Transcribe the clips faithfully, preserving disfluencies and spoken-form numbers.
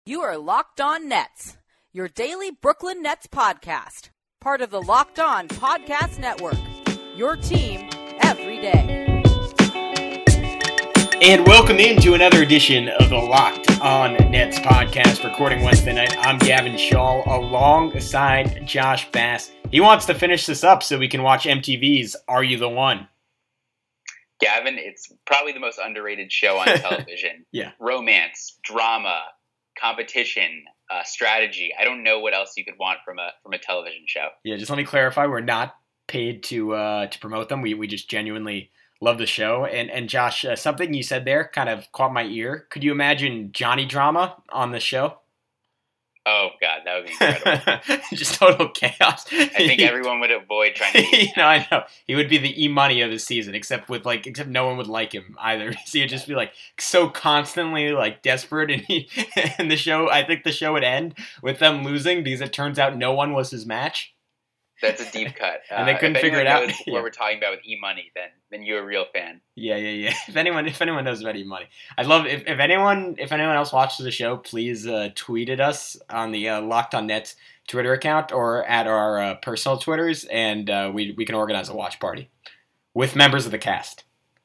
You are Locked On Nets, your daily Brooklyn Nets podcast. Part of the Locked On Podcast Network, your team every day. And welcome into another edition of the Locked On Nets podcast, recording Wednesday night. I'm Gavin Shaw alongside Josh Bass. He wants to finish this up so we can watch M T V's Are You the One? Gavin, it's probably the most underrated show on television. Yeah. Romance, drama, competition, uh, strategy. I don't know what else you could want from a from a television show. Yeah, just let me clarify. We're not paid to uh, to promote them. We we just genuinely love the show. And and Josh, uh, something you said there kind of caught my ear. Could you imagine Johnny Drama on the show? Oh God, that would be incredible. Just total chaos. I think everyone would avoid trying to. you know, I know he would be the E-Money of the season, except with like, except no one would like him either. So he'd just be like so constantly like desperate, and he and the show. I think the show would end with them losing because it turns out no one was his match. That's a deep cut. And they couldn't uh, figure it out. Knows Yeah. What we're talking about with E-Money, then then you're a real fan. Yeah, yeah, yeah. If anyone, if anyone knows about E-Money, I'd love if, if anyone, if anyone else watches the show, please uh, tweet at us on the uh, Locked On Nets Twitter account or at our uh, personal Twitters, and uh, we we can organize a watch party with members of the cast.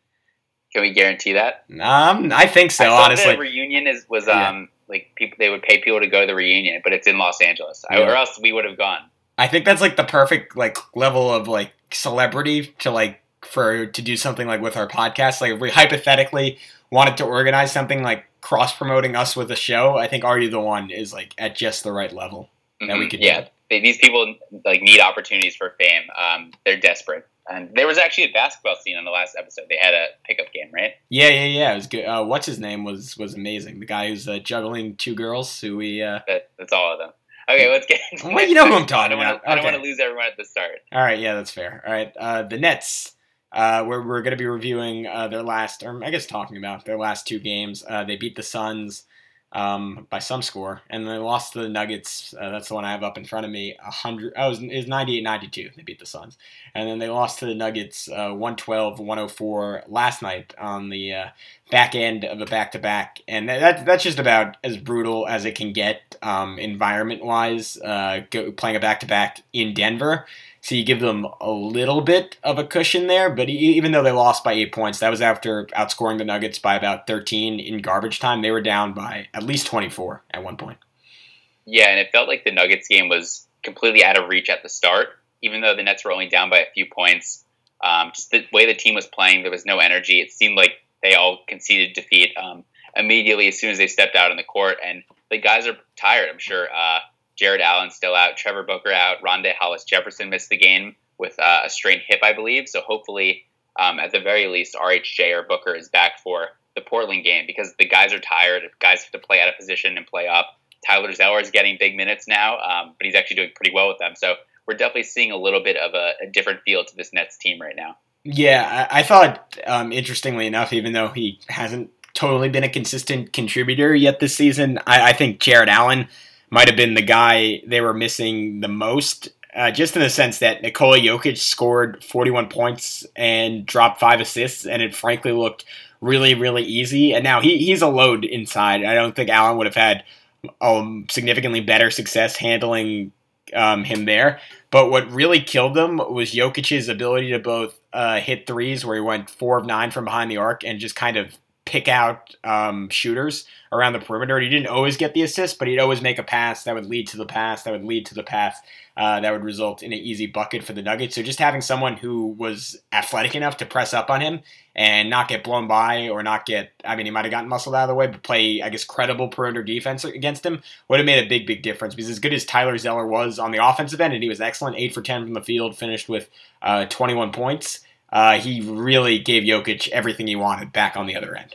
Can we guarantee that? Um, I think so. I thought honestly, the reunion is was Yeah. um like people they would pay people to go to the reunion, but it's in Los Angeles, Yeah. or else we would have gone. I think that's like the perfect like level of like celebrity to like for to do something like with our podcast. Like if we hypothetically wanted to organize something like cross promoting us with a show, I think Are You the One is like at just the right level that we Mhm. could yeah. do. They, these people like need opportunities for fame. Um, they're desperate, and there was actually a basketball scene on the last episode. They had a pickup game, right? Yeah, yeah, yeah. It was good. Uh, what's his name was was amazing. The guy who's uh, juggling two girls who we. Uh... That, that's all of them. Okay, let's get into Well, you know who I'm I talking don't wanna- about. I don't Okay. want to lose everyone at the start. All right, yeah, that's fair. All right, uh, the Nets. Uh, we're we're going to be reviewing uh, their last, or I guess talking about their last two games. Uh, they beat the Suns um, by some score, and they lost to the Nuggets. Uh, that's the one I have up in front of me. A hundred. Oh, it was, it was ninety-eight ninety-two. They beat the Suns, and then they lost to the Nuggets uh, one twelve one oh four last night on the uh, back end of a back-to-back, and that that's just about as brutal as it can get um, environment-wise. Uh, go, playing a back-to-back in Denver. So you give them a little bit of a cushion there, but even though they lost by eight points, that was after outscoring the Nuggets by about thirteen in garbage time. They were down by at least twenty-four at one point. Yeah, and it felt like the Nuggets game was completely out of reach at the start, even though the Nets were only down by a few points. Um, just the way the team was playing, there was no energy. It seemed like they all conceded defeat um, immediately as soon as they stepped out on the court, and the guys are tired, I'm sure. Uh, Jared Allen still out, Trevor Booker out, Rondé Hollis-Jefferson missed the game with uh, a strained hip, I believe. So hopefully, um, at the very least, R H J or Booker is back for the Portland game because the guys are tired. Guys have to play out of position and play up. Tyler Zeller is getting big minutes now, um, but he's actually doing pretty well with them. So we're definitely seeing a little bit of a, a different feel to this Nets team right now. Yeah, I, I thought, um, interestingly enough, even though he hasn't totally been a consistent contributor yet this season, I, I think Jared Allen might have been the guy they were missing the most, uh, just in the sense that Nikola Jokic scored forty-one points and dropped five assists, and it frankly looked really, really easy. And now he he's a load inside. I don't think Allen would have had um, significantly better success handling um, him there. But what really killed them was Jokic's ability to both uh, hit threes, where he went four of nine from behind the arc, and just kind of pick out um, shooters around the perimeter. He didn't always get the assist, but he'd always make a pass that would lead to the pass, that would lead to the pass, uh, that would result in an easy bucket for the Nuggets. So just having someone who was athletic enough to press up on him and not get blown by or not get, I mean, he might have gotten muscled out of the way, but play, I guess, credible perimeter defense against him would have made a big, big difference. Because as good as Tyler Zeller was on the offensive end, and he was excellent, eight for ten from the field, finished with uh, twenty-one points, uh, he really gave Jokic everything he wanted back on the other end.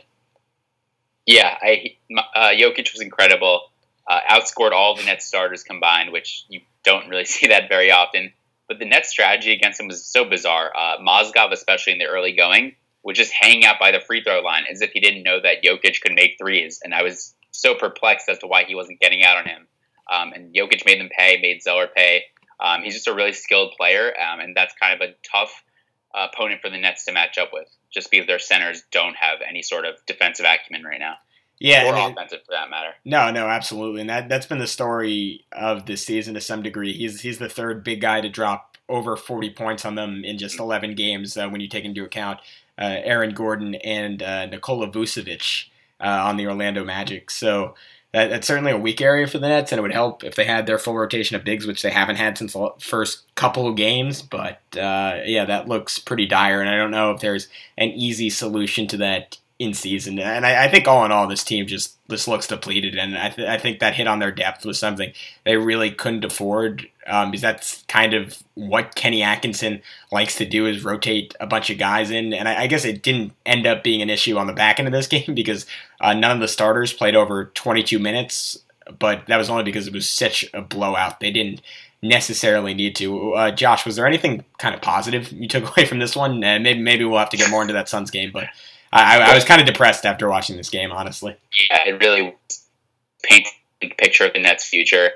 Yeah, I, uh, Jokic was incredible. Uh, outscored all the Nets starters combined, which you don't really see that very often. But the Nets strategy against him was so bizarre. Uh, Mozgov, especially in the early going, would just hang out by the free throw line as if he didn't know that Jokic could make threes. And I was so perplexed as to why he wasn't getting out on him. Um, and Jokic made them pay, made Zeller pay. Um, he's just a really skilled player, um, and that's kind of a tough uh, opponent for the Nets to match up with, just because their centers don't have any sort of defensive acumen right now. Yeah, or I mean, offensive for that matter. No, no, absolutely, and that that's been the story of this season to some degree. He's he's the third big guy to drop over forty points on them in just eleven games uh, when you take into account uh, Aaron Gordon and uh, Nikola Vucevic uh, on the Orlando Magic. So that, that's certainly a weak area for the Nets, and it would help if they had their full rotation of bigs, which they haven't had since the first couple of games. But uh, yeah, that looks pretty dire, and I don't know if there's an easy solution to that in season. And I, I think all in all, this team just this looks depleted, and I, th- I think that hit on their depth was something they really couldn't afford, um, because that's kind of what Kenny Atkinson likes to do, is rotate a bunch of guys in. And I, I guess it didn't end up being an issue on the back end of this game because uh, none of the starters played over twenty-two minutes, but that was only because it was such a blowout. They didn't necessarily need to. Uh, Josh, was there anything kind of positive you took away from this one? Uh, maybe maybe we'll have to get more into that Suns game, but I, I was kind of depressed after watching this game, honestly. Yeah, it really paints a picture of the Nets' future.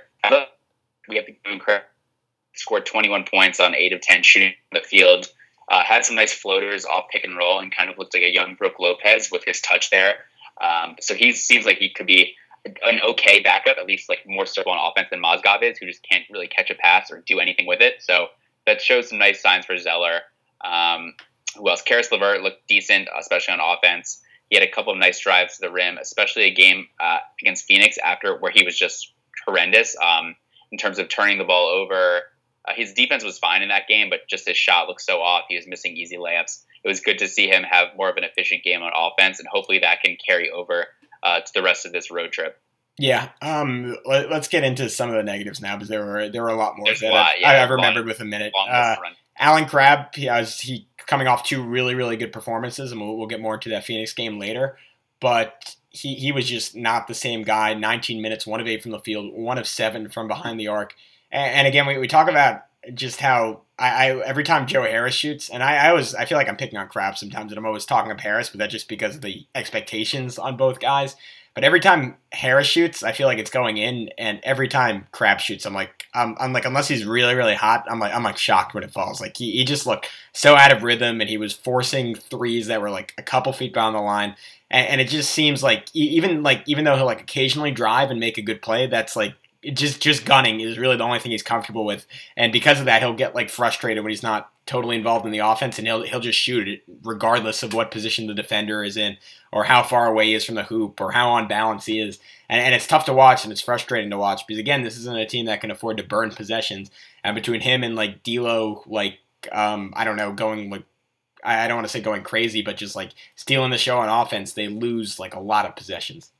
We have to give him credit. Scored twenty-one points on eight of ten shooting from the field. Uh, had some nice floaters off pick and roll and kind of looked like a young Brook Lopez with his touch there. Um, so he seems like he could be an okay backup, at least like more so on offense than Mozgov is, who just can't really catch a pass or do anything with it. So that shows some nice signs for Zeller. Um, Who else? Karis LeVert looked decent, especially on offense. He had a couple of nice drives to the rim, especially a game uh, against Phoenix after where he was just horrendous um, in terms of turning the ball over. Uh, his defense was fine in that game, but just his shot looked so off. He was missing easy layups. It was good to see him have more of an efficient game on offense, and hopefully that can carry over uh, to the rest of this road trip. Yeah, um, let, let's get into some of the negatives now, because there were there were a lot more There's that a lot, I, yeah, I, I remembered long, with a minute. long Uh, run. Allen Crabbe, he was he coming off two really really good performances, and we'll, we'll get more into that Phoenix game later. But he he was just not the same guy. nineteen minutes, one of eight from the field, one of seven from behind the arc. And, and again, we, we talk about just how I, I every time Joe Harris shoots, and I, I always I feel like I'm picking on Crabbe sometimes, and I'm always talking up Harris, but that's just because of the expectations on both guys. But every time Harris shoots, I feel like it's going in, and every time Crabbe shoots, I'm like, I'm, I'm like, unless he's really, really hot, I'm like, I'm like shocked when it falls. Like he, he just looked so out of rhythm, and he was forcing threes that were like a couple feet down the line, and, and it just seems like even like even though he'll like occasionally drive and make a good play, that's like it just just gunning is really the only thing he's comfortable with, and because of that, he'll get like frustrated when he's not totally involved in the offense, and he'll he'll just shoot it regardless of what position the defender is in, or how far away he is from the hoop, or how on balance he is. And, and it's tough to watch, and it's frustrating to watch, because again, this isn't a team that can afford to burn possessions. And between him and like D'Lo, like um, I don't know, going like I, I don't want to say going crazy, but just like stealing the show on offense, they lose like a lot of possessions.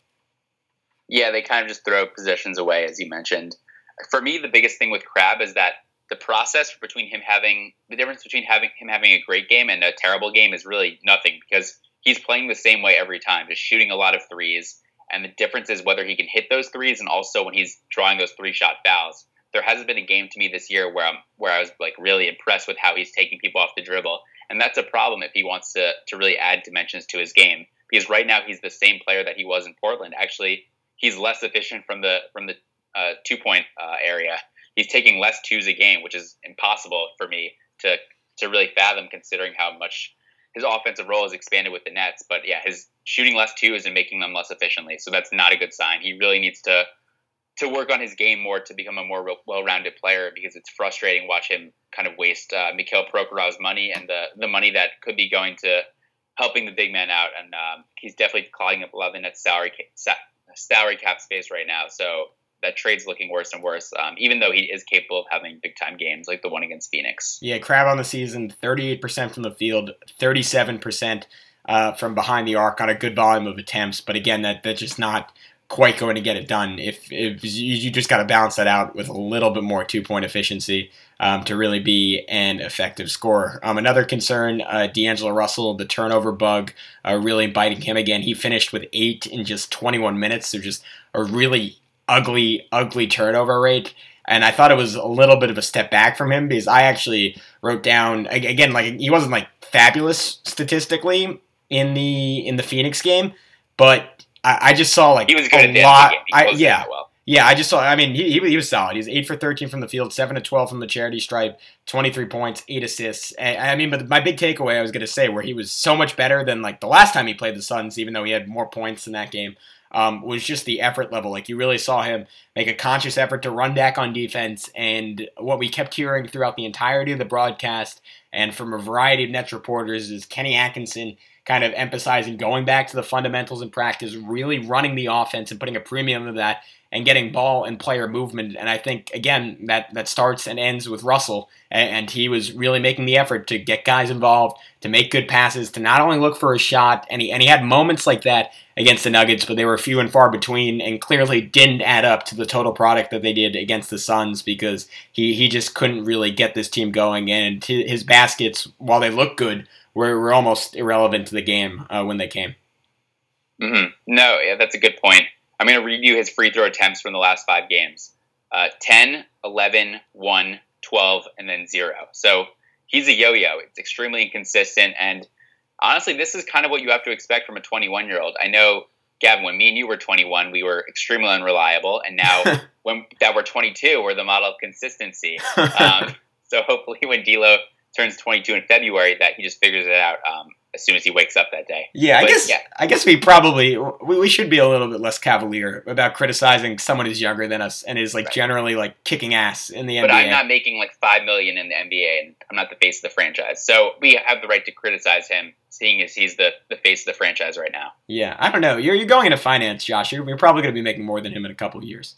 Yeah, they kind of just throw possessions away, as you mentioned. For me, the biggest thing with Crabbe is that the process between him having the difference between having him having a great game and a terrible game is really nothing, because he's playing the same way every time, just shooting a lot of threes. And the difference is whether he can hit those threes, and also when he's drawing those three shot fouls. There hasn't been a game to me this year where I'm where I was like really impressed with how he's taking people off the dribble, and that's a problem if he wants to to really add dimensions to his game, because right now he's the same player that he was in Portland. Actually, he's less efficient from the from the uh, two point uh, area. He's taking less twos a game, which is impossible for me to to really fathom, considering how much his offensive role has expanded with the Nets. But yeah, his shooting less twos and making them less efficiently, so that's not a good sign. He really needs to to work on his game more to become a more well-rounded player, because it's frustrating to watch him kind of waste uh, Mikhail Prokhorov's money and the the money that could be going to helping the big man out. And um, he's definitely clogging up a lot of the Nets salary cap, salary cap space right now. So that trade's looking worse and worse, um, even though he is capable of having big-time games like the one against Phoenix. Yeah, Crabbe on the season, thirty-eight percent from the field, thirty-seven percent uh, from behind the arc on a good volume of attempts. But again, that that's just not quite going to get it done. If, if you, you just got to balance that out with a little bit more two-point efficiency um, to really be an effective scorer. Um, another concern, uh, D'Angelo Russell, the turnover bug, uh, really biting him again. He finished with eight in just twenty-one minutes. So just a really ugly, ugly turnover rate. And I thought it was a little bit of a step back from him, because I actually wrote down, again, like he wasn't like fabulous statistically in the in the Phoenix game, but I, I just saw like he was good a at lot. He I, yeah, well. yeah. I just saw. I mean, he, he he was solid. He was eight for thirteen from the field, seven to twelve from the charity stripe, twenty-three points, eight assists. And, I mean, but my big takeaway I was going to say, where he was so much better than like the last time he played the Suns, even though he had more points in that game. um, was just the effort level. Like you really saw him make a conscious effort to run back on defense. And what we kept hearing throughout the entirety of the broadcast and from a variety of Nets reporters is Kenny Atkinson kind of emphasizing going back to the fundamentals in practice, really running the offense and putting a premium of that and getting ball and player movement. And I think, again, that, that starts and ends with Russell. And, and he was really making the effort to get guys involved, to make good passes, to not only look for a shot. And he, and he had moments like that against the Nuggets, but they were few and far between and clearly didn't add up to the total product that they did against the Suns because he, he just couldn't really get this team going. And his baskets, while they looked good, were, were almost irrelevant to the game uh, when they came. Mm-hmm. No, yeah, that's a good point. I'm going to read you his free throw attempts from the last five games. Uh, ten, eleven, one, twelve, and then zero. So he's a yo-yo. It's extremely inconsistent. And honestly, this is kind of what you have to expect from a twenty-one-year-old. I know, Gavin, when me and you were twenty-one, we were extremely unreliable. And now when that we're twenty-two, we're the model of consistency. Um, so hopefully when D'Lo turns twenty-two in February, that he just figures it out um, as soon as he wakes up that day. Yeah, but, I guess yeah. I guess we probably we, we should be a little bit less cavalier about criticizing someone who's younger than us and is like right. generally like kicking ass in the but N B A. But I'm not making like five million in the N B A, and I'm not the face of the franchise. So we have the right to criticize him, seeing as he's the, the face of the franchise right now. Yeah, I don't know. You're you're going into finance, Josh. You're, you're probably going to be making more than him in a couple of years.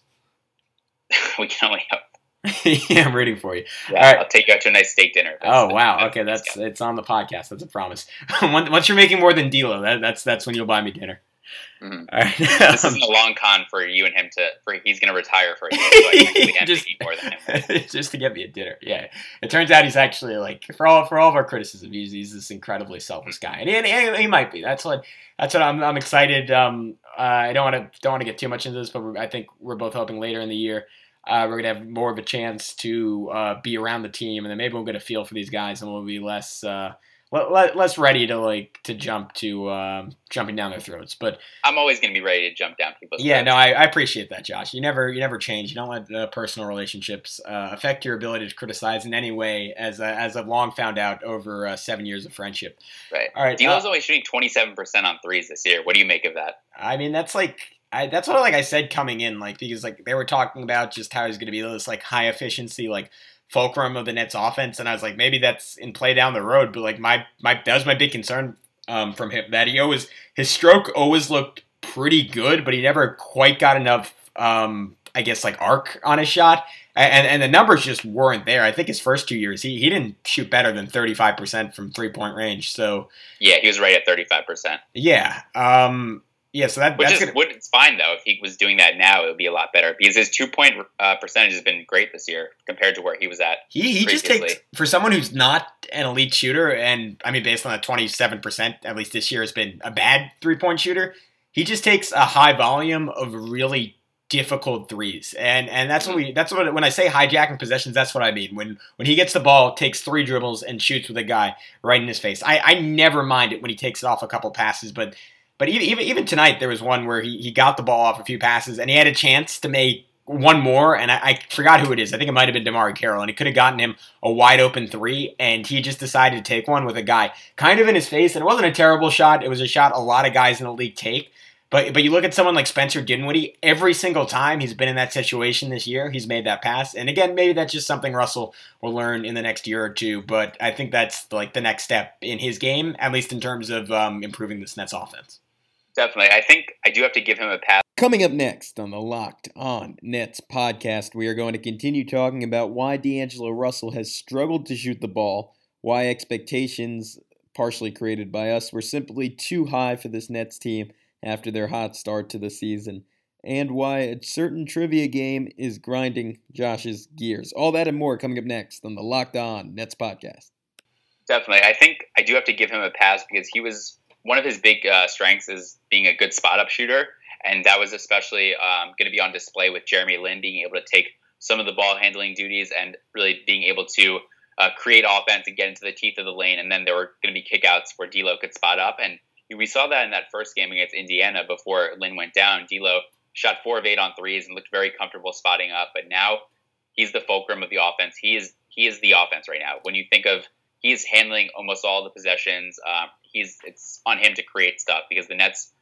We can only hope. Yeah, I'm rooting for you. Yeah, All right. I'll take you out to a nice steak dinner. That's, oh wow, that's, okay, that's it's on the podcast. That's a promise. Once you're making more than D'Lo, that, that's that's when you'll buy me dinner. Mm-hmm. All right. This isn't a long con for you and him to. For he's going to retire for a year, so I actually am just, making more than him. Just to get me a dinner. Yeah, it turns out he's actually like for all for all of our criticism, he's, he's this incredibly selfless guy, and he, and he might be. That's what that's what I'm I'm excited. Um, uh, I don't want to don't want to get too much into this, but I think we're both hoping later in the year. Uh, we're going to have more of a chance to uh, be around the team, and then maybe we'll get a feel for these guys, and we'll be less uh, le- less ready to like to jump to uh, jumping down their throats. But I'm always going to be ready to jump down people's yeah, throats. no, I, I appreciate that, Josh. You never you never change. You don't let uh, personal relationships uh, affect your ability to criticize in any way, as uh, as I've long found out over uh, seven years of friendship. Right. All right. D'Lo's uh, only shooting twenty-seven percent on threes this year. What do you make of that? I mean, that's like. I, that's what like I said coming in, like because like they were talking about just how he's going to be this like high efficiency like fulcrum of the Nets offense, and I was like maybe that's in play down the road, but like my my that was my big concern um, from him that he always his stroke always looked pretty good, but he never quite got enough um, I guess like arc on his shot, and and the numbers just weren't there. I think his first two years he he didn't shoot better than thirty-five percent from three point range, so yeah, he was right at thirty-five percent. Yeah. Um, Yeah, so that, Which that's is gonna... would, it's fine though. If he was doing that now, it would be a lot better because his two point uh, percentage has been great this year compared to where he was at. He he just takes for someone who's not an elite shooter, and I mean based on that twenty-seven percent at least this year has been a bad three point shooter. He just takes a high volume of really difficult threes, and and that's what we that's what when I say hijacking possessions, that's what I mean. When when he gets the ball, takes three dribbles and shoots with a guy right in his face. I I never mind it when he takes it off a couple passes, but. But even even tonight, there was one where he, he got the ball off a few passes, and he had a chance to make one more, and I, I forgot who it is. I think it might have been DeMar Carroll, and he could have gotten him a wide-open three, and he just decided to take one with a guy kind of in his face, and it wasn't a terrible shot. It was a shot a lot of guys in the league take. But but you look at someone like Spencer Dinwiddie, every single time he's been in that situation this year, he's made that pass. And again, maybe that's just something Russell will learn in the next year or two, but I think that's like the next step in his game, at least in terms of um, improving this Nets offense. Definitely. I think I do have to give him a pass. Coming up next on the Locked On Nets podcast, we are going to continue talking about why D'Angelo Russell has struggled to shoot the ball, why expectations, partially created by us, were simply too high for this Nets team after their hot start to the season, and why a certain trivia game is grinding Josh's gears. All that and more coming up next on the Locked On Nets podcast. Definitely. I think I do have to give him a pass because he was one of his big uh, strengths is being a good spot-up shooter, and that was especially um, going to be on display with Jeremy Lin being able to take some of the ball-handling duties and really being able to uh, create offense and get into the teeth of the lane, and then there were going to be kickouts where D'Lo could spot up, and we saw that in that first game against Indiana before Lin went down. D'Lo shot four of eight on threes and looked very comfortable spotting up, but now he's the fulcrum of the offense. He is he is the offense right now. When you think of he's handling almost all the possessions, um, he's it's on him to create stuff because the Nets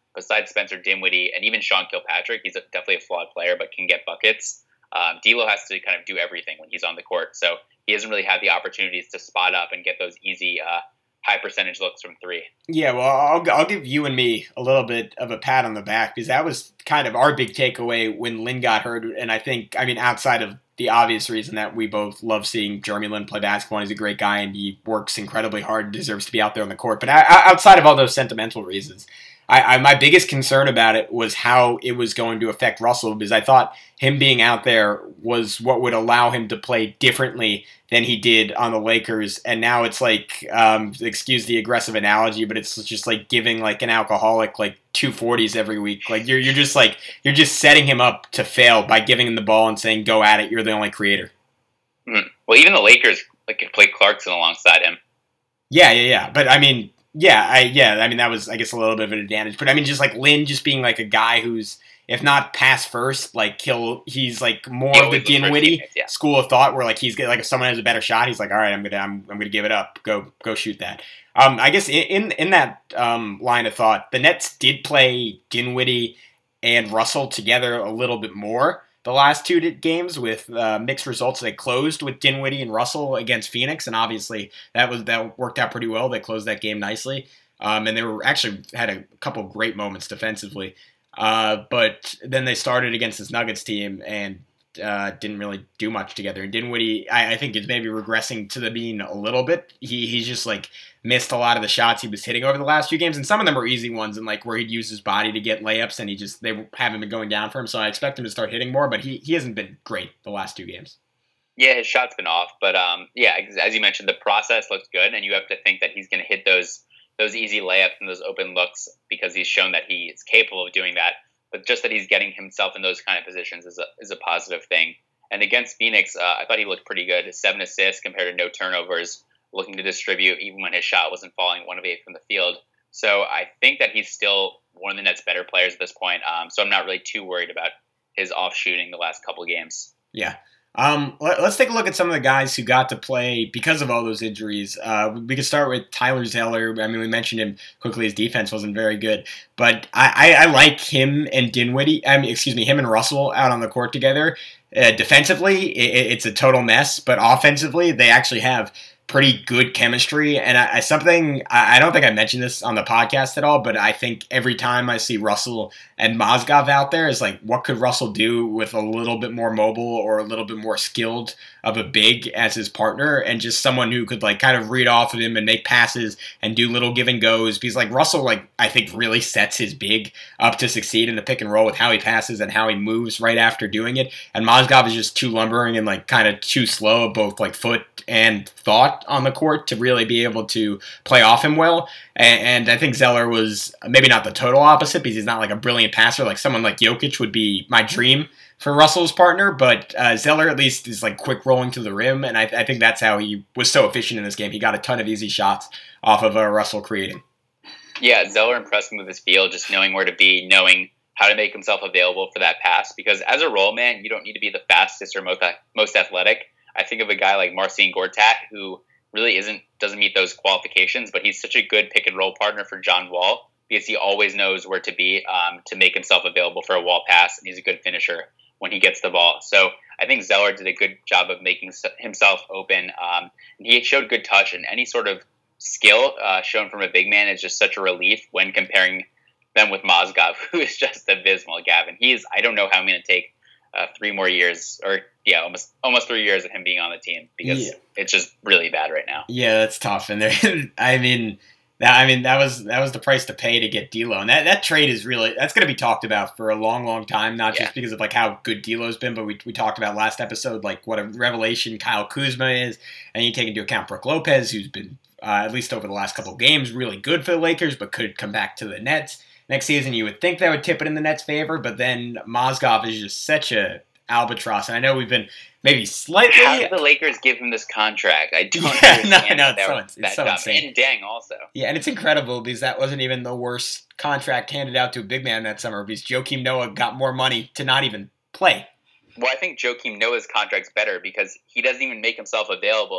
besides Spencer Dinwiddie and even Sean Kilpatrick, he's a, definitely a flawed player, but can get buckets. Um, D'Lo has to kind of do everything when he's on the court, so he doesn't really have the opportunities to spot up and get those easy uh, high percentage looks from three. Yeah, well, I'll, I'll give you and me a little bit of a pat on the back because that was kind of our big takeaway when Lin got hurt. And I think, I mean, outside of the obvious reason that we both love seeing Jeremy Lin play basketball, and he's a great guy and he works incredibly hard and deserves to be out there on the court. But outside of all those sentimental reasons, I, I my biggest concern about it was how it was going to affect Russell, because I thought him being out there was what would allow him to play differently than he did on the Lakers. And now it's like, um, excuse the aggressive analogy, but it's just like giving like an alcoholic like two forties every week. Like you're you're just like you're just setting him up to fail by giving him the ball and saying go at it. You're the only creator. Mm. Well, even the Lakers like could play Clarkson alongside him. Yeah, yeah, yeah. But I mean. Yeah, I yeah, I mean that was I guess a little bit of an advantage, but I mean just like Lin just being like a guy who's if not pass first, like he'll he's like more He of the always looks for Dinwiddie teammates, yeah. school of thought, where like he's get, like if someone has a better shot, he's like, all right, I'm gonna I'm, I'm gonna give it up, go go shoot that. Um, I guess in in, in that um, line of thought, the Nets did play Dinwiddie and Russell together a little bit more the last two games with uh, mixed results. They closed with Dinwiddie and Russell against Phoenix, and obviously that was that worked out pretty well. They closed that game nicely. Um, and they were actually had a couple great moments defensively. Uh, but then they started against this Nuggets team and uh, didn't really do much together. And Dinwiddie, I, I think, is maybe regressing to the mean a little bit. He He's just like missed a lot of the shots he was hitting over the last few games. And some of them were easy ones and like where he'd use his body to get layups and he just they haven't been going down for him. So I expect him to start hitting more, but he, he hasn't been great the last two games. Yeah, his shot's been off. But um, yeah, as you mentioned, the process looks good. And you have to think that he's going to hit those those easy layups and those open looks because he's shown that he is capable of doing that. But just that he's getting himself in those kind of positions is a is a positive thing. And against Phoenix, uh, I thought he looked pretty good. Seven assists compared to no turnovers, looking to distribute even when his shot wasn't falling one of eight from the field. So I think that he's still one of the Nets' better players at this point. Um, so I'm not really too worried about his off shooting the last couple of games. Yeah. Um, let, let's take a look at some of the guys who got to play because of all those injuries. Uh, we could start with Tyler Zeller. I mean, we mentioned him quickly. His defense wasn't very good, but I, I, I like him and Dinwiddie. I mean, excuse me, him and Russell out on the court together. Uh, defensively, it, it's a total mess, but offensively, they actually have pretty good chemistry. And I, I something I, I don't think I mentioned this on the podcast at all, but I think every time I see Russell and Mozgov out there is like, what could Russell do with a little bit more mobile or a little bit more skilled of a big as his partner, and just someone who could like kind of read off of him and make passes and do little give and goes, because like Russell, like I think really sets his big up to succeed in the pick and roll with how he passes and how he moves right after doing it. And Mozgov is just too lumbering and like kind of too slow, both like foot and thought on the court to really be able to play off him well. And, and I think Zeller was maybe not the total opposite because he's not like a brilliant passer. Like someone like Jokic would be my dream for Russell's partner, but uh, Zeller at least is like quick rolling to the rim, and I, I think that's how he was so efficient in this game. He got a ton of easy shots off of uh, Russell creating. Yeah, Zeller impressed me with his feel, just knowing where to be, knowing how to make himself available for that pass, because as a role man, you don't need to be the fastest or most, most athletic. I think of a guy like Marcin Gortat, who really isn't doesn't meet those qualifications, but he's such a good pick and roll partner for John Wall because he always knows where to be um, to make himself available for a wall pass, and he's a good finisher when he gets the ball. So I think Zeller did a good job of making himself open. Um, and he showed good touch, and any sort of skill uh, shown from a big man is just such a relief when comparing them with Mozgov, who is just abysmal, Gavin. He's, I don't know how I'm going to take uh, three more years, or yeah, almost almost three years of him being on the team, because yeah. It's just really bad right now. Yeah, that's tough. And there, I mean, that I mean that was that was the price to pay to get D'Lo, and that, that trade is really that's going to be talked about for a long, long time. Not yeah. just because of like how good D'Lo's been, but we we talked about last episode like what a revelation Kyle Kuzma is, and you take into account Brook Lopez, who's been uh, at least over the last couple of games really good for the Lakers, but could come back to the Nets next season. You would think that would tip it in the Nets' favor, but then Mozgov is just such a albatross, and I know we've been maybe slightly. How did the Lakers give him this contract? I don't yeah, understand. No, no, that it's so, it's so dumb. insane. And Deng also. Yeah, and it's incredible because that wasn't even the worst contract handed out to a big man that summer, because Joakim Noah got more money to not even play. Well, I think Joakim Noah's contract's better because he doesn't even make himself available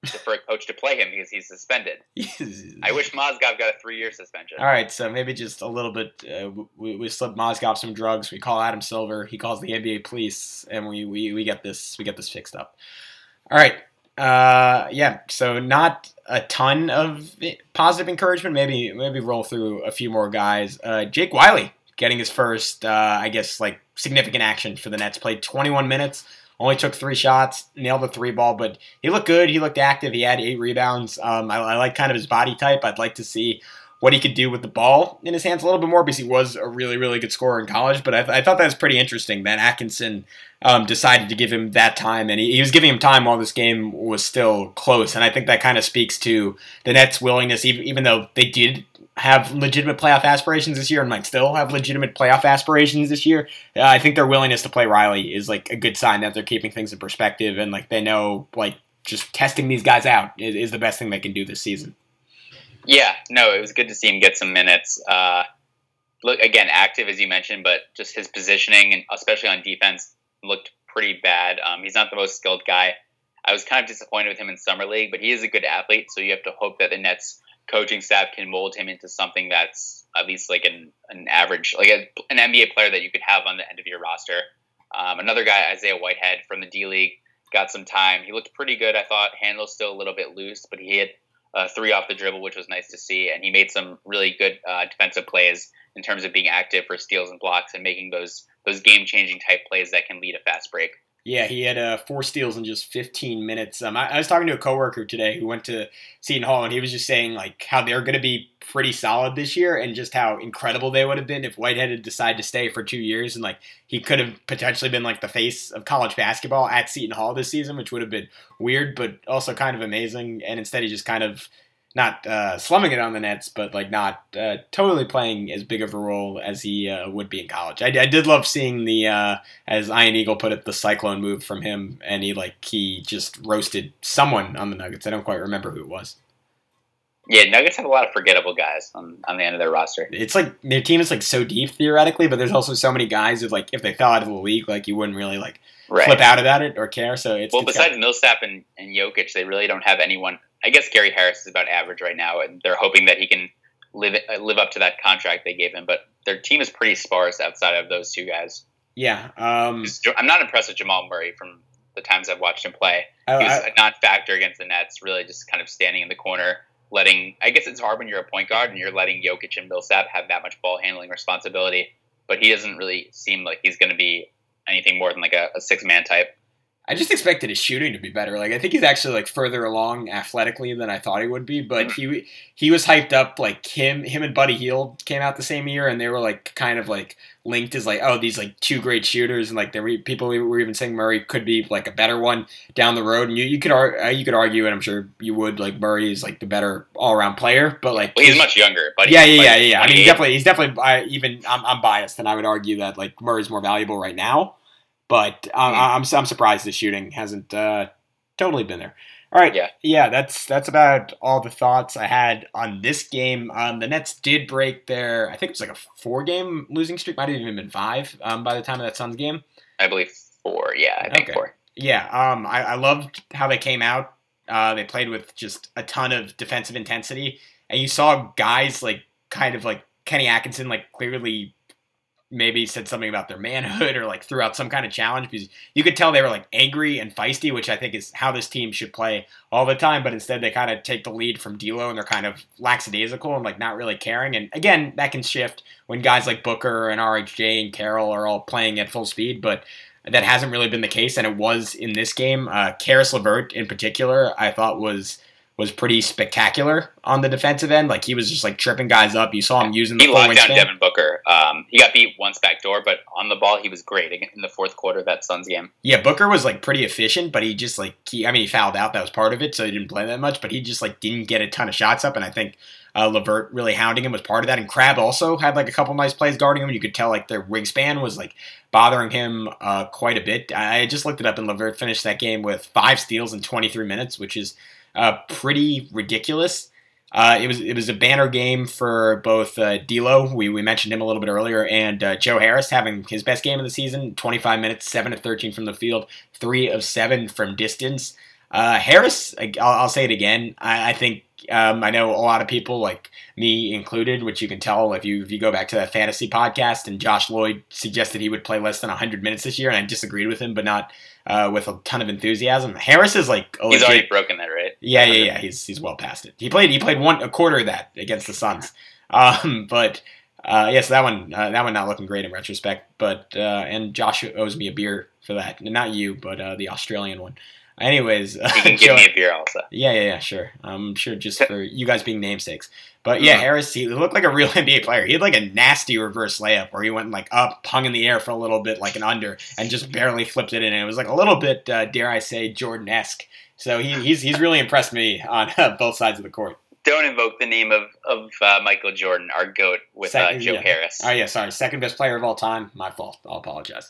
for a coach to play him because he's suspended. I wish Mozgov got a three-year suspension. All right, so maybe just a little bit. Uh, we we slip Mozgov some drugs. We call Adam Silver. He calls the N B A police, and we we, we get this we get this fixed up. All right. Uh, yeah. So not a ton of positive encouragement. Maybe maybe roll through a few more guys. Uh, Jake Wiley getting his first, uh, I guess, like significant action for the Nets. Played twenty-one minutes. Only took three shots, nailed the three ball, but he looked good. He looked active. He had eight rebounds. Um, I, I like kind of his body type. I'd like to see what he could do with the ball in his hands a little bit more because he was a really, really good scorer in college. But I, I thought that was pretty interesting that Atkinson um, decided to give him that time, and he, he was giving him time while this game was still close. And I think that kind of speaks to the Nets' willingness, even, even though they did have legitimate playoff aspirations this year and might still have legitimate playoff aspirations this year. Uh, I think their willingness to play Riley is like a good sign that they're keeping things in perspective and like they know like just testing these guys out is, is the best thing they can do this season. Yeah, no, it was good to see him get some minutes. Uh, look, again, active as you mentioned, but just his positioning and especially on defense looked pretty bad. Um, he's not the most skilled guy. I was kind of disappointed with him in Summer League, but he is a good athlete, so you have to hope that the Nets coaching staff can mold him into something that's at least like an, an average, like a, an N B A player that you could have on the end of your roster. Um, another guy, Isaiah Whitehead from the D League, got some time. He looked pretty good, I thought. Handle's still a little bit loose, but he hit uh, three off the dribble, which was nice to see. And he made some really good uh, defensive plays in terms of being active for steals and blocks and making those those game-changing type plays that can lead a fast break. Yeah, he had uh, four steals in just fifteen minutes. Um, I, I was talking to a coworker today who went to Seton Hall, and he was just saying like how they're going to be pretty solid this year, and just how incredible they would have been if Whitehead had decided to stay for two years, and like he could have potentially been like the face of college basketball at Seton Hall this season, which would have been weird, but also kind of amazing. And instead, he just kind of not uh, slumming it on the Nets, but like not uh, totally playing as big of a role as he uh, would be in college. I, I did love seeing the, uh, as Ian Eagle put it, the cyclone move from him, and he like he just roasted someone on the Nuggets. I don't quite remember who it was. Yeah, Nuggets have a lot of forgettable guys on, on the end of their roster. It's like their team is like so deep theoretically, but there's also so many guys that like if they fell out of the league, like you wouldn't really like right. flip out about it or care. So it's well, it's besides got, Millsap and, and Jokic, they really don't have anyone. I guess Gary Harris is about average right now, and they're hoping that he can live live up to that contract they gave him. But their team is pretty sparse outside of those two guys. Yeah, um, I'm not impressed with Jamal Murray from the times I've watched him play. I, he was I, a non-factor against the Nets, really just kind of standing in the corner. Letting, I guess it's hard when you're a point guard and you're letting Jokic and Millsap have that much ball handling responsibility, but he doesn't really seem like he's going to be anything more than like a, a six man type. I just expected his shooting to be better. Like I think he's actually like further along athletically than I thought he would be. But he he was hyped up. Like him him and Buddy Hield came out the same year, and they were like kind of like linked as like oh these like two great shooters, and like there were people were even saying Murray could be like a better one down the road. And you you could uh, you could argue, and I'm sure you would, like Murray is like the better all around player. But like well, he's much younger. Buddy, yeah yeah yeah yeah. I mean definitely he's definitely I, even I'm I'm biased, and I would argue that like Murray's more valuable right now. But um, mm. I'm I'm surprised the shooting hasn't uh, totally been there. All right, yeah, yeah, that's that's about all the thoughts I had on this game. Um, the Nets did break their, I think it was like a four-game losing streak. Might have even been five um, by the time of that Suns game. I believe four. Yeah, I think okay. four. Yeah, um, I, I loved how they came out. Uh, they played with just a ton of defensive intensity, and you saw guys like kind of like Kenny Atkinson, like clearly. Maybe said something about their manhood or like threw out some kind of challenge because you could tell they were like angry and feisty, which I think is how this team should play all the time. But instead they kind of take the lead from D'Lo and they're kind of lackadaisical and like not really caring. And again, that can shift when guys like Booker and R H J and Carroll are all playing at full speed, but that hasn't really been the case. And it was in this game. Uh, Karis LeVert in particular, I thought was was pretty spectacular on the defensive end. Like he was just like tripping guys up. You saw him using the he locked down span. Devin Booker. Um, he got beat once back door, but on the ball he was great in the fourth quarter of that Suns game. Yeah, Booker was like pretty efficient, but he just like he, I mean he fouled out. That was part of it, so he didn't play that much. But he just like didn't get a ton of shots up, and I think uh, LeVert really hounding him was part of that. And Crabbe also had like a couple nice plays guarding him. You could tell like their wingspan was like bothering him uh, quite a bit. I just looked it up, and LeVert finished that game with five steals in twenty-three minutes, which is Uh, pretty ridiculous. Uh, it was it was a banner game for both uh, D'Lo, we we mentioned him a little bit earlier, and uh, Joe Harris having his best game of the season, twenty-five minutes, seven of thirteen from the field, three of seven from distance. Uh, Harris, I- I'll, I'll say it again. I, I think um, I know a lot of people, like me included, which you can tell if you if you go back to that fantasy podcast, and Josh Lloyd suggested he would play less than one hundred minutes this year, and I disagreed with him, but not uh, with a ton of enthusiasm. Harris is like a He's legit, already broken that, right? yeah, yeah, yeah. He's he's well past it. He played he played one a quarter of that against the Suns, um, but. Uh, yes, that one, uh, that one not looking great in retrospect, but uh, and Josh owes me a beer for that. Not you, but uh, the Australian one. Anyways, uh, He can give me a beer also. Yeah, yeah, yeah, sure. I'm sure just for you guys being namesakes. But yeah, Harris, he looked like a real N B A player. He had like a nasty reverse layup where he went like up, hung in the air for a little bit, like an under, and just barely flipped it in. And it was like a little bit, uh, dare I say, Jordan-esque. So he, he's he's really impressed me on uh, both sides of the court. Don't invoke the name of, of uh, Michael Jordan, our GOAT, with Second, uh, Joe yeah. Harris. Oh, yeah, sorry. Second best player of all time. My fault. I'll apologize.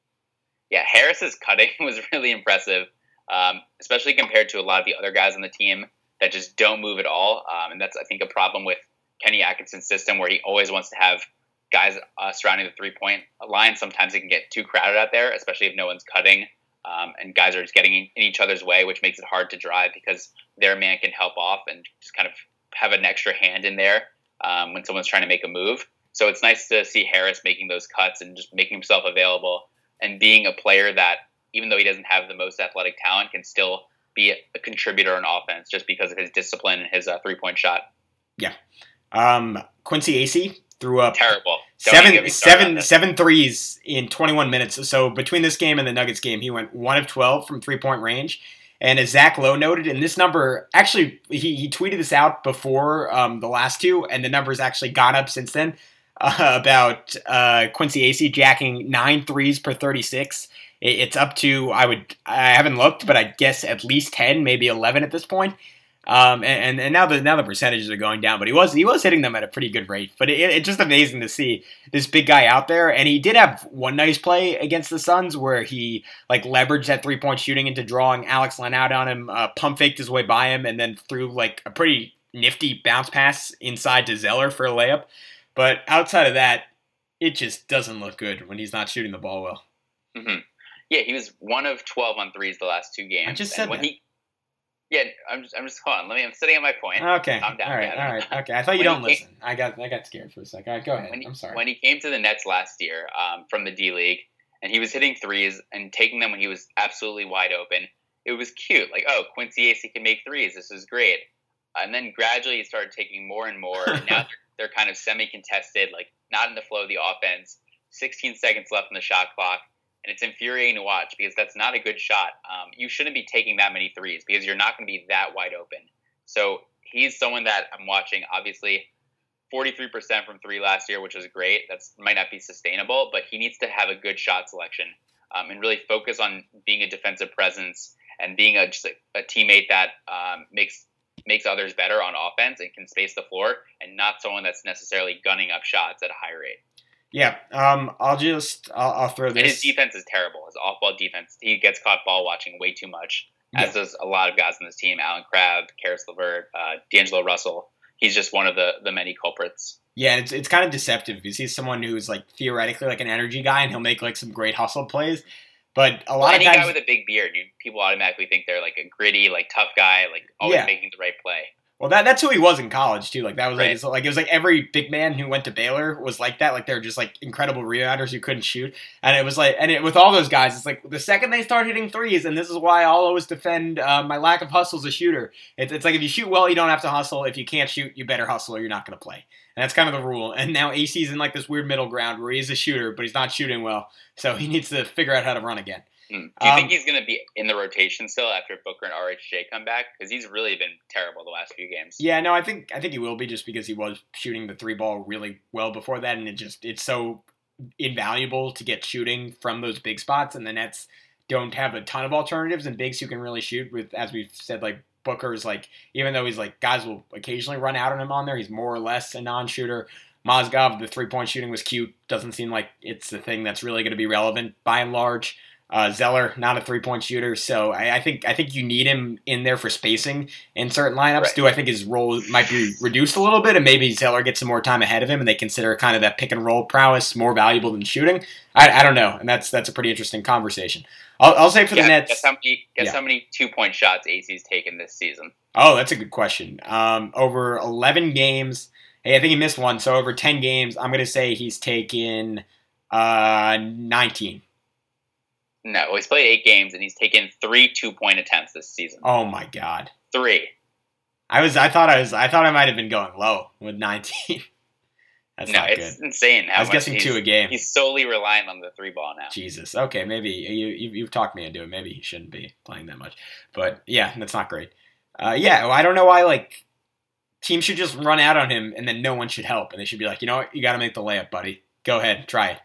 Yeah, Harris's cutting was really impressive, um, especially compared to a lot of the other guys on the team that just don't move at all. Um, and that's, I think, a problem with Kenny Atkinson's system where he always wants to have guys uh, surrounding the three-point line. Sometimes it can get too crowded out there, especially if no one's cutting. Um, and guys are just getting in each other's way, which makes it hard to drive because their man can help off and just kind of have an extra hand in there um, when someone's trying to make a move. So it's nice to see Harris making those cuts and just making himself available and being a player that, even though he doesn't have the most athletic talent, can still be a contributor on offense just because of his discipline and his uh, three-point shot. Yeah. Um, Quincy Acey threw up Terrible. Don't even get seven, me started on seven, this. seven threes in twenty-one minutes. So between this game and the Nuggets game, he went one of twelve from three-point range. And as Zach Lowe noted, and this number, actually, he, he tweeted this out before um, the last two, and the number's actually gone up since then, uh, about uh, Quincy Acey jacking nine threes per thirty-six. It, it's up to, I would, I haven't looked, but I guess at least ten, maybe eleven at this point. Um, and, and now the now the percentages are going down, but he was he was hitting them at a pretty good rate. But it, it's just amazing to see this big guy out there. And he did have one nice play against the Suns where he like leveraged that three point shooting into drawing Alex Len out on him, uh, pump faked his way by him, and then threw like a pretty nifty bounce pass inside to Zeller for a layup. But outside of that, it just doesn't look good when he's not shooting the ball well. Mm-hmm. Yeah, he was one of twelve on threes the last two games. I just said and when that. He, Yeah, I'm just, I'm just, hold on. Let me, I'm sitting at my point. Okay. Calm down, all right. Gavin. All right. Okay. I thought you When don't he came- listen. I got I got scared for a second. All right. Go ahead. When he, I'm sorry. When he came to the Nets last year um, from the D League, and he was hitting threes and taking them when he was absolutely wide open, it was cute. Like, oh, Quincy Acey can make threes. This is great. And then gradually he started taking more and more. And now they're, they're kind of semi-contested, like not in the flow of the offense. sixteen seconds left in the shot clock. And it's infuriating to watch because that's not a good shot. Um, you shouldn't be taking that many threes because you're not going to be that wide open. So he's someone that I'm watching. Obviously, forty-three percent from three last year, which was great. That might not be sustainable, but he needs to have a good shot selection um, and really focus on being a defensive presence and being a, just a, a teammate that um, makes makes others better on offense and can space the floor, and not someone that's necessarily gunning up shots at a high rate. Yeah, um, I'll just I'll, I'll throw And his this. defense is terrible. His off-ball defense. He gets caught ball watching way too much, as Yeah. does a lot of guys on this team. Alan Crabb, Karis LeVert, uh, D'Angelo Russell. He's just one of the, the many culprits. Yeah, it's it's kind of deceptive because he's someone who's like theoretically like an energy guy and he'll make like some great hustle plays, but a lot Well, of any times guy with a big beard, you, people automatically think they're like a gritty, like tough guy, like always Yeah. making the right play. well that that's who he was in college too. Like that was like Right. it's like it was like every big man who went to Baylor was like that. Like they're just like incredible rebounders who couldn't shoot, and it was like and it with all those guys, it's like the second they start hitting threes, and this is why I'll always defend uh, my lack of hustle as a shooter. It's it's like if you shoot well, you don't have to hustle. If you can't shoot, you better hustle or you're not going to play. And that's kind of the rule. And now A C's in like this weird middle ground where he's a shooter, but he's not shooting well. So he needs to figure out how to run again. Hmm. Do you Um, think he's going to be in the rotation still after Booker and R H J come back? Because he's really been terrible the last few games. Yeah, no, I think I think he will be just because he was shooting the three ball really well before that, and it just it's so invaluable to get shooting from those big spots, and the Nets don't have a ton of alternatives and bigs who can really shoot. With as we've said, like Booker's like even though he's like guys will occasionally run out on him on there, he's more or less a non-shooter. Mozgov, the three point shooting was cute. Doesn't seem like it's the thing that's really going to be relevant by and large. Uh, Zeller, not a three-point shooter, so I, I think I think you need him in there for spacing in certain lineups. Right. Do I think his role might be reduced a little bit, and maybe Zeller gets some more time ahead of him, and they consider kind of that pick-and-roll prowess more valuable than shooting? I, I don't know, and that's that's a pretty interesting conversation. I'll, I'll say for yeah, the Nets. Guess how many, guess yeah. how many two-point shots A C's taken this season? Oh, that's a good question. Um, over eleven games. Hey, I think he missed one, so over ten games, I'm going to say he's taken uh, nineteen. No, well, he's played eight games, and he's taken three two-point attempts this season. Oh, my God. Three. I was. I thought I was. I thought I might have been going low with nineteen. That's no, not it's good. insane. How I was much guessing he's, two a game. He's solely relying on the three ball now. Jesus. Okay, maybe you, you you've talked me into it. Maybe he shouldn't be playing that much. But yeah, that's not great. Uh, yeah, well, I don't know why. Like, teams should just run out on him, and then no one should help, and they should be like, you know what, you got to make the layup, buddy. Go ahead, try it.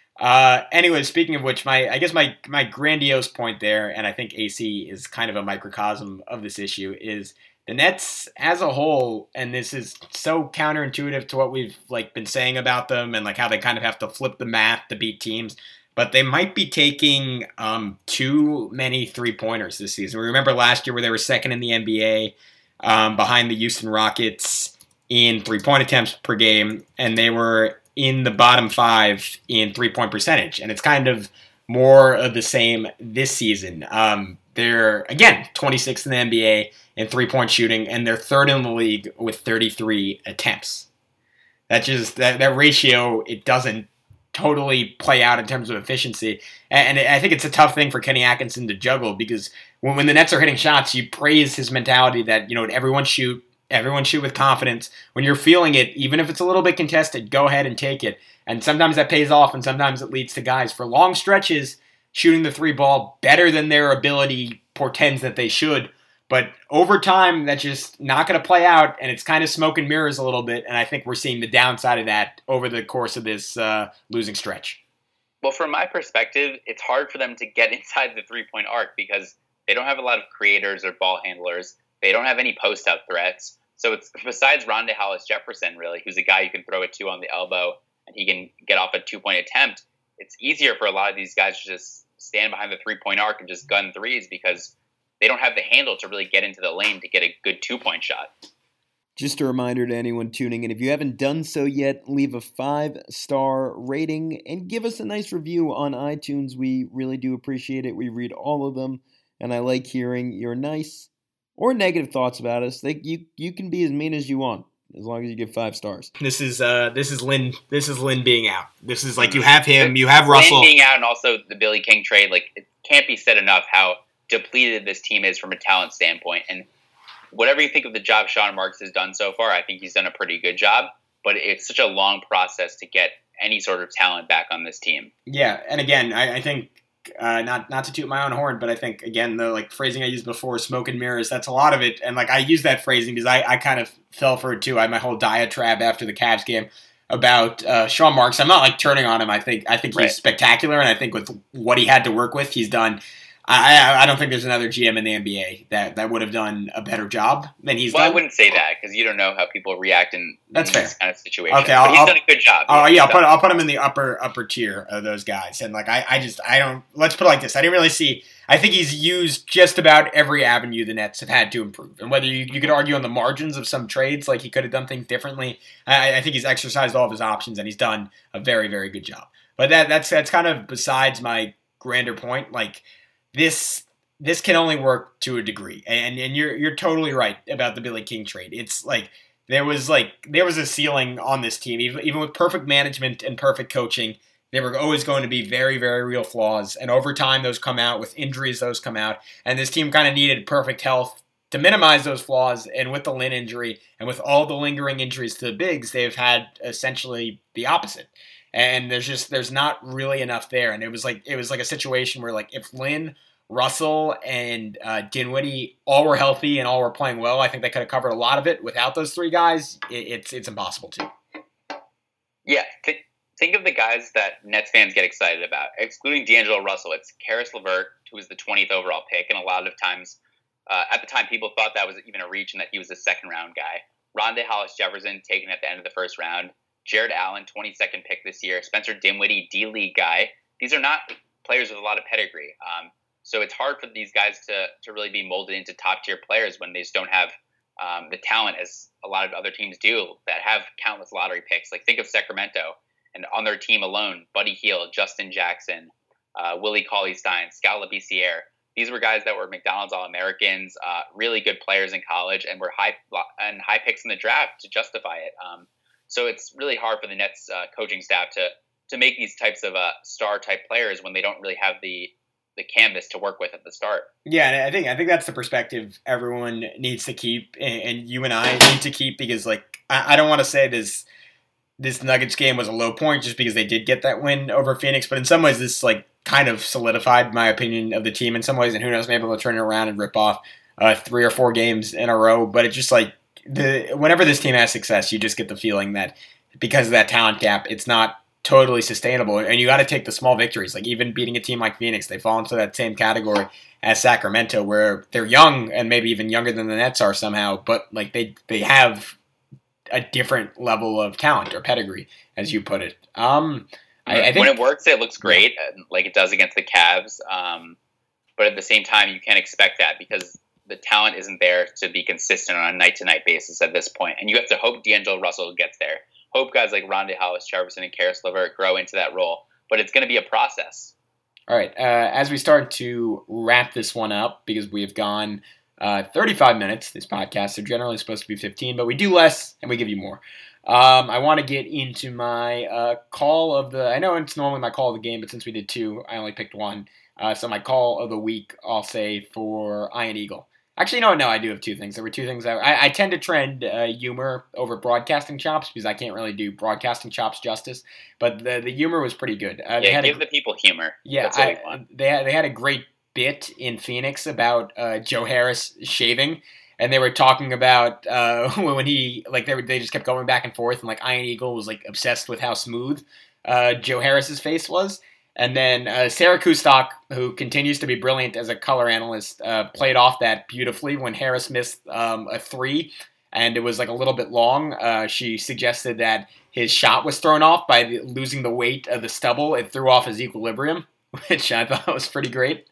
Uh, anyway, speaking of which, my I guess my my grandiose point there, and I think A C is kind of a microcosm of this issue, is the Nets as a whole, and this is so counterintuitive to what we've like been saying about them, and like how they kind of have to flip the math to beat teams. But they might be taking um, too many three pointers this season. We remember last year where they were second in the N B A, um, behind the Houston Rockets in three point attempts per game, and they were in the bottom five in three-point percentage. And it's kind of more of the same this season. Um, they're, again, twenty-sixth in the N B A in three-point shooting, and they're third in the league with thirty-three attempts. That just, that, that ratio, it doesn't totally play out in terms of efficiency. And, and I think it's a tough thing for Kenny Atkinson to juggle, because when, when the Nets are hitting shots, you praise his mentality that, you know, everyone shoot, Everyone shoot with confidence. When you're feeling it, even if it's a little bit contested, go ahead and take it. And sometimes that pays off, and sometimes it leads to guys for long stretches shooting the three ball better than their ability portends that they should. But over time, that's just not going to play out, and it's kind of smoke and mirrors a little bit. And I think we're seeing the downside of that over the course of this uh, losing stretch. Well, from my perspective, it's hard for them to get inside the three-point arc because they don't have a lot of creators or ball handlers. They don't have any post-up threats. So it's besides Rondae Hollis-Jefferson, really, who's a guy you can throw it to on the elbow and he can get off a two-point attempt, it's easier for a lot of these guys to just stand behind the three-point arc and just gun threes because they don't have the handle to really get into the lane to get a good two-point shot. Just a reminder to anyone tuning in, if you haven't done so yet, leave a five-star rating and give us a nice review on iTunes. We really do appreciate it. We read all of them, and I like hearing your nice or negative thoughts about us. They, you you can be as mean as you want, as long as you give five stars. This is uh this is Lynn this is Lynn being out. This is like you have him, you have Russell Lynn being out, and also the Billy King trade. Like, it can't be said enough how depleted this team is from a talent standpoint. And whatever you think of the job Sean Marks has done so far, I think he's done a pretty good job. But it's such a long process to get any sort of talent back on this team. Yeah, and again, I, I think. Uh, not not to toot my own horn, but I think, again, the like phrasing I used before, smoke and mirrors, that's a lot of it. And like I use that phrasing because I, I kind of fell for it too. I had my whole diatribe after the Cavs game about uh, Sean Marks. I'm not like turning on him. I think I think he's right. spectacular, and I think with what he had to work with, he's done. I I don't think there's another G M in the N B A that, that would have done a better job than he's well, done. I wouldn't say that because you don't know how people react in, That's in fair. this kind of situation. Okay, but I'll, he's I'll, done a good job. Oh yeah, I'll so. put I'll put him in the upper upper tier of those guys. And like I, I just I don't let's put it like this. I didn't really see. I think he's used just about every avenue the Nets have had to improve. And whether you, you could argue on the margins of some trades, like he could have done things differently, I, I think he's exercised all of his options and he's done a very very good job. But that that's that's kind of besides my grander point. Like this. This can only work to a degree, and and you're you're totally right about the Billy King trade. It's like there was like there was a ceiling on this team, even even with perfect management and perfect coaching. There were always going to be very very real flaws, and over time those come out. With injuries, those come out, and this team kind of needed perfect health to minimize those flaws. And with the Lynn injury, and with all the lingering injuries to the bigs, they've had essentially the opposite. And there's just there's not really enough there. And it was like it was like a situation where like if Lynn, Russell, and uh, Dinwiddie all were healthy and all were playing well, I think they could have covered a lot of it. Without those three guys, it, it's it's impossible to. Yeah, th- think of the guys that Nets fans get excited about. Excluding D'Angelo Russell, it's Karis LeVert, who was the twentieth overall pick, and a lot of times, uh, at the time, people thought that was even a reach and that he was a second-round guy. Rondae Hollis-Jefferson, taken at the end of the first round. Jared Allen, twenty-second pick this year. Spencer Dinwiddie, D-League guy. These are not players with a lot of pedigree. Um, so it's hard for these guys to to really be molded into top tier players when they just don't have um, the talent as a lot of other teams do that have countless lottery picks. Like think of Sacramento, and on their team alone, Buddy Hield, Justin Jackson, uh, Willie Cauley-Stein, Skal Labissiere. These were guys that were McDonald's All-Americans, uh, really good players in college, and were high and high picks in the draft to justify it. Um, so it's really hard for the Nets uh, coaching staff to to make these types of uh, star type players when they don't really have the the canvas to work with at the start. Yeah, and I think I think that's the perspective everyone needs to keep, and, and you and I need to keep, because like I, I don't want to say this this Nuggets game was a low point just because they did get that win over Phoenix, but in some ways this like kind of solidified my opinion of the team in some ways, and who knows, maybe they'll turn it around and rip off uh, three or four games in a row. But it's just like the whenever this team has success, you just get the feeling that because of that talent gap, it's not totally sustainable, and you got to take the small victories. Like even beating a team like Phoenix, they fall into that same category as Sacramento, where they're young and maybe even younger than the Nets are somehow, but like they they have a different level of talent or pedigree, as you put it. Um, I, I think when it works, it looks great, like it does against the Cavs. Um, but at the same time, you can't expect that because the talent isn't there to be consistent on a night-to-night basis at this point, and you have to hope D'Angelo Russell gets there. Hope guys like Rondae Hollis-Jefferson and Karis LeVert grow into that role, but it's going to be a process. All right, uh, as we start to wrap this one up, because we have gone uh, thirty-five minutes, this podcast, they're generally supposed to be fifteen, but we do less and we give you more. Um, I want to get into my uh, call of the, I know it's normally my call of the game, but since we did two, I only picked one. Uh, so my call of the week, I'll say for Ian Eagle. Actually, no, no, I do have two things. There were two things. I, I, I tend to trend uh, humor over broadcasting chops because I can't really do broadcasting chops justice. But the the humor was pretty good. Uh, yeah, give a, the people humor. Yeah, That's what I, we want. they had, they had a great bit in Phoenix about uh, Joe Harris shaving, and they were talking about uh, when he like they were, they just kept going back and forth, and like Ian Eagle was like obsessed with how smooth uh, Joe Harris's face was. And then uh, Sarah Kustok, who continues to be brilliant as a color analyst, uh, played off that beautifully when Harris missed um, a three, and it was like a little bit long. Uh, she suggested that his shot was thrown off by the, losing the weight of the stubble. It threw off his equilibrium, which I thought was pretty great.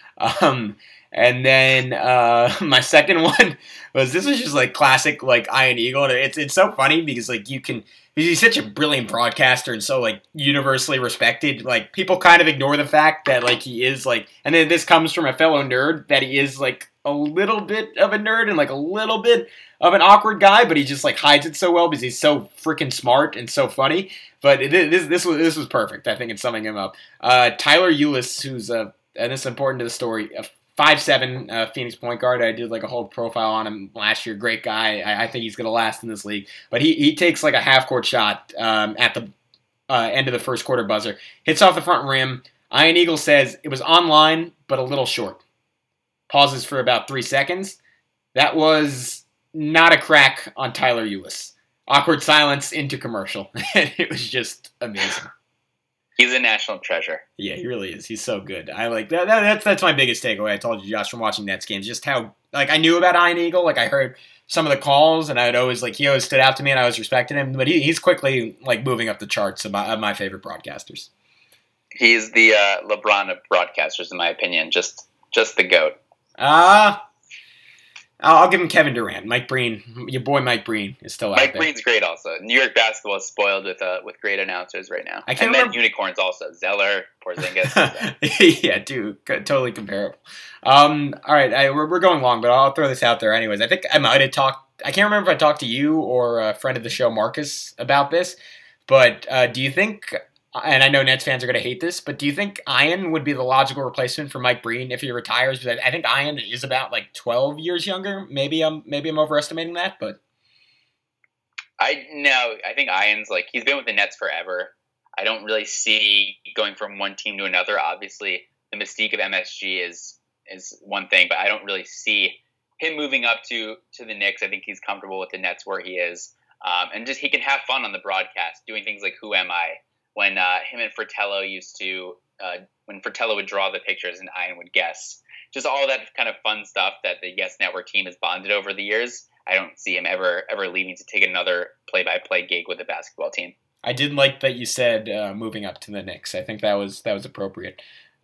Um, and then uh, my second one was, this was just like classic like Ian Eagle. And it's it's so funny because like you can. He's such a brilliant broadcaster and so like universally respected. Like people kind of ignore the fact that like he is like, and then this comes from a fellow nerd, that he is like a little bit of a nerd and like a little bit of an awkward guy, but he just like hides it so well because he's so freaking smart and so funny. But it, this this was this was perfect, I think, in summing him up. Uh, Tyler Ulis, who's a, and this is important to the story, a five seven uh, Phoenix point guard. I did like a whole profile on him last year. Great guy. I, I think he's going to last in this league. But he, he takes like a half-court shot um, at the uh, end of the first quarter buzzer. Hits off the front rim. Ian Eagle says it was on line, but a little short. Pauses for about three seconds. That was not a crack on Tyler Ulis. Awkward silence into commercial. It was just amazing. He's a national treasure. Yeah, he really is. He's so good. I like that. that that's that's my biggest takeaway. I told you, Josh, from watching Nets games, just how like I knew about Ian Eagle. Like I heard some of the calls, and I'd always like he always stood out to me, and I always respected him. But he, he's quickly like moving up the charts of my, of my favorite broadcasters. He's the uh, LeBron of broadcasters, in my opinion. Just just the GOAT. Ah. Uh, I'll give him Kevin Durant. Mike Breen, your boy Mike Breen is still out Mike there. Breen's great also. New York basketball is spoiled with uh, with great announcers right now. I can't and then remember. unicorns also. Zeller, Porzingis. Yeah, dude, totally comparable. Um, all right, I, we're, we're going long, but I'll throw this out there anyways. I think I might have talked, I can't remember if I talked to you or a friend of the show, Marcus, about this, but uh, do you think, and I know Nets fans are going to hate this, but do you think Ian would be the logical replacement for Mike Breen if he retires? Because I think Ian is about like twelve years younger. Maybe I'm maybe I'm overestimating that, but I no, I think Ian's like he's been with the Nets forever. I don't really see going from one team to another. Obviously, the mystique of M S G is is one thing, but I don't really see him moving up to to the Knicks. I think he's comfortable with the Nets where he is, um, and just he can have fun on the broadcast, doing things like Who Am I? When uh, him and Fratello used to, uh, when Fratello would draw the pictures and Ian would guess. Just all that kind of fun stuff that the Yes Network team has bonded over the years. I don't see him ever ever leaving to take another play-by-play gig with the basketball team. I did like that you said uh, moving up to the Knicks. I think that was that was appropriate.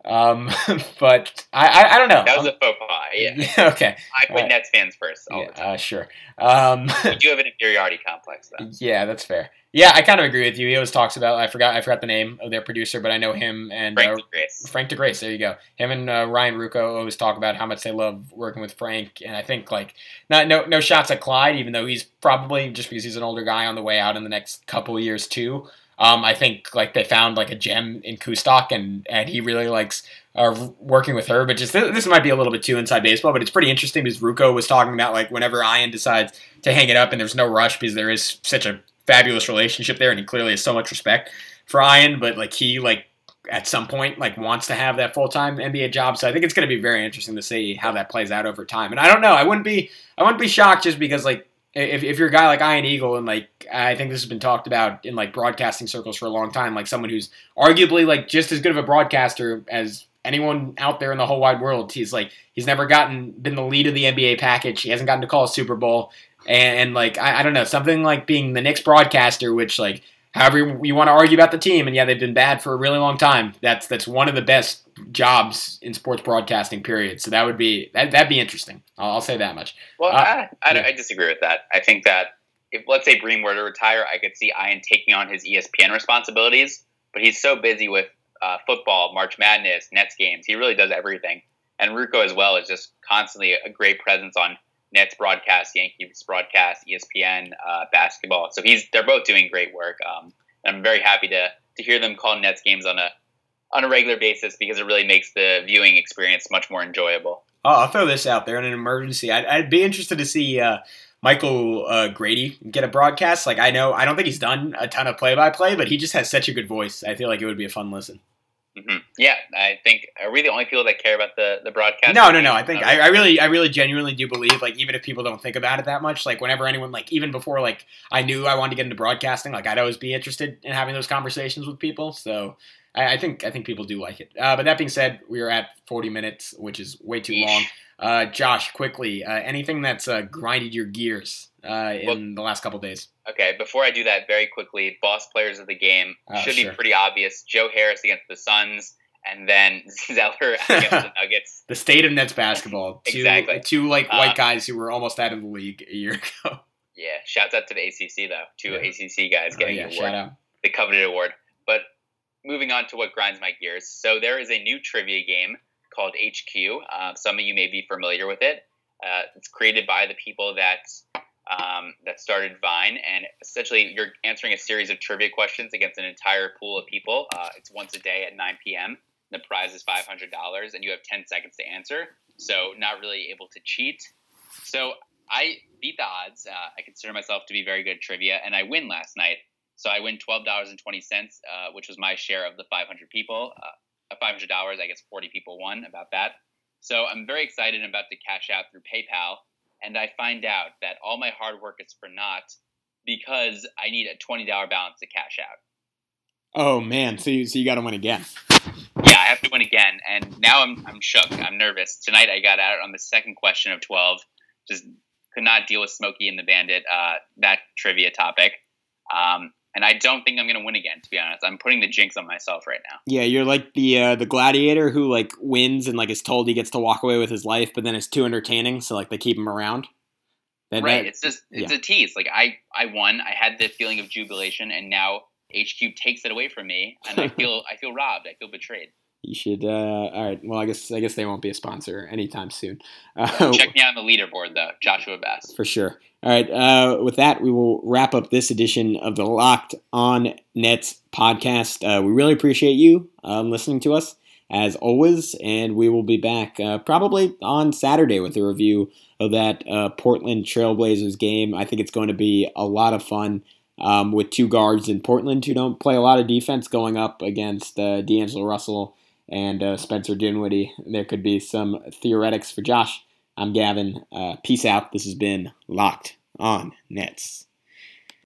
Um, but I, I, I don't know. That was um, a faux pas. Yeah. okay. I put Uh, Nets fans first all Yeah, the time. uh, sure. Um, We do have an inferiority complex, though. yeah, that's fair. Yeah, I kind of agree with you. He always talks about. I forgot. I forgot the name of their producer, but I know him and Frank uh, DeGrace. Frank DeGrace. There you go. Him and uh, Ryan Rucco always talk about how much they love working with Frank, and I think like not no no shots at Clyde, even though he's probably just because he's an older guy on the way out in the next couple of years too. Um, I think like they found like a gem in Kustok, and and he really likes uh, working with her. But just this might be a little bit too inside baseball, but it's pretty interesting because Rucco was talking about like whenever Ian decides to hang it up, and there's no rush because there is such a fabulous relationship there, and he clearly has so much respect for Ian. But like he like at some point like wants to have that full time N B A job. So I think it's going to be very interesting to see how that plays out over time. And I don't know. I wouldn't be I wouldn't be shocked just because like. If, if you're a guy like Ian Eagle, and like I think this has been talked about in like broadcasting circles for a long time, like someone who's arguably like just as good of a broadcaster as anyone out there in the whole wide world. He's like he's never gotten been the lead of the N B A package. He hasn't gotten to call a Super Bowl, and, and like I, I don't know, something like being the Knicks broadcaster, which like however you want to argue about the team, and yeah, they've been bad for a really long time. That's that's one of the best jobs in sports broadcasting, period. So that would be that that'd be interesting. I'll, I'll say that much. Well, uh, I, I, yeah. I disagree with that. I think that if, let's say, Bream were to retire, I could see Ian taking on his E S P N responsibilities, but he's so busy with uh, football, March Madness, Nets games. He really does everything. And Rucco as well is just constantly a great presence on Nets broadcast, Yankees broadcast, E S P N uh, basketball. So he's they're both doing great work. Um, and I'm very happy to to hear them call Nets games on a on a regular basis because it really makes the viewing experience much more enjoyable. Oh, I'll throw this out there in an emergency. I'd, I'd be interested to see uh, Michael uh, Grady get a broadcast. Like I know, I don't think he's done a ton of play-by-play, but he just has such a good voice. I feel like it would be a fun listen. Mm-hmm. Yeah, I think are we the only people that care about the the broadcast? No, no, no. I think I, I really, I really, genuinely do believe like even if people don't think about it that much, like whenever anyone like even before like I knew I wanted to get into broadcasting, like I'd always be interested in having those conversations with people. So. I think I think people do like it. Uh, but that being said, we are at forty minutes, which is way too Eesh. long. Uh, Josh, quickly, uh, anything that's uh, grinded your gears uh, in well, the last couple of days? Okay, before I do that, very quickly, boss players of the game Oh, should sure. be pretty obvious. Joe Harris against the Suns, and then Zeller against the Nuggets. The state of Nets basketball. Two, Exactly. Two like Uh, white guys who were almost out of the league a year ago. Yeah, shouts out to the A C C though. Two Yeah. A C C guys Oh, getting yeah, the shout award, out. the coveted award. But moving on to what grinds my gears. So there is a new trivia game called H Q. Uh, some of you may be familiar with it. Uh, it's created by the people that um, that started Vine, and essentially you're answering a series of trivia questions against an entire pool of people. Uh, it's once a day at nine p.m. The prize is five hundred dollars, and you have ten seconds to answer. So not really able to cheat. So I beat the odds. Uh, I consider myself to be very good at trivia, and I win last night. So I win twelve dollars and twenty cents, uh, which was my share of the five hundred people. Uh, five hundred dollars, I guess forty people won about that. So I'm very excited and about to cash out through PayPal. And I find out that all my hard work is for naught because I need a twenty dollars balance to cash out. Oh, man. So you, so you got to win again. Yeah, I have to win again. And now I'm I'm shook. I'm nervous. Tonight I got out on the second question of twelve. Just could not deal with Smokey and the Bandit, uh, that trivia topic. Um, and I don't think I'm going to win again, to be honest. I'm putting the jinx on myself right now. Yeah, you're like the uh, the gladiator who like wins and like is told he gets to walk away with his life, but then it's too entertaining, so like they keep him around. That, Right. that- It's just, it's yeah. a tease. Like I, I won. I had the feeling of jubilation, and now H Q takes it away from me, and I feel, I feel robbed. I feel betrayed. You should. Uh, all right. Well, I guess I guess they won't be a sponsor anytime soon. Uh, Check me out on the leaderboard, though. Joshua Bass. For sure. All right. Uh, with that, we will wrap up this edition of the Locked On Nets podcast. Uh, we really appreciate you um, listening to us as always, and we will be back uh, probably on Saturday with a review of that uh, Portland Trailblazers game. I think it's going to be a lot of fun. Um, with two guards in Portland who don't play a lot of defense going up against uh, D'Angelo Russell and uh, Spencer Dinwiddie. There could be some theoretics for Josh. I'm Gavin. Uh, peace out. This has been Locked On Nets.